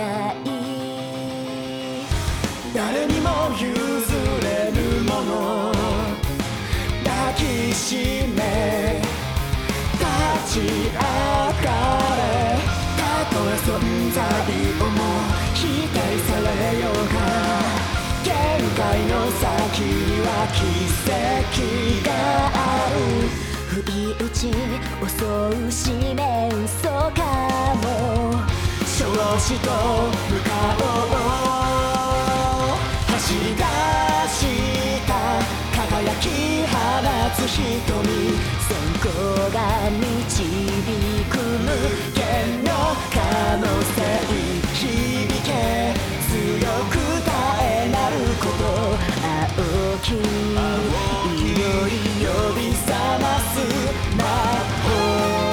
ない誰にも譲れるもの抱きしめ立ち上がれたとえ存在をも否定されようが限界の先には奇跡がある不意打ち襲う使命嘘かも少子と向かおう走り出した輝き放つ瞳閃光が導く無限の可能性響け強く絶えなること青き祈り呼び覚ます魔法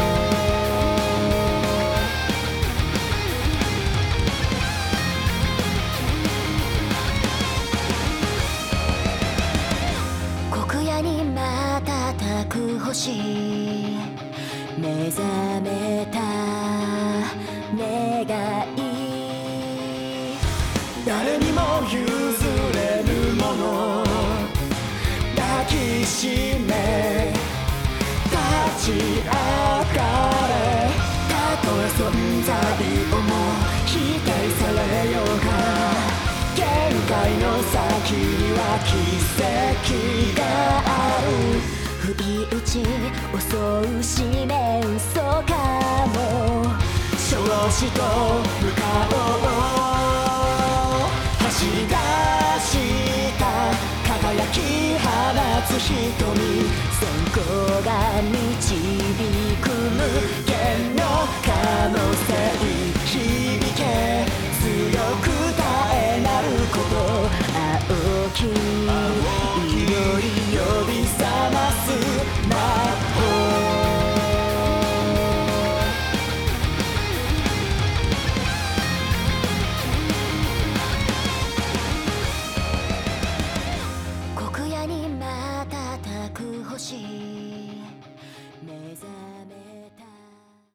黒夜に瞬く星目覚めた願い誰にも譲れるもの抱きしめ立ち上がれたとえ存在をも否定されようが限界の先には奇跡がある不意打ち襲う使命嘘かも少子と向かおう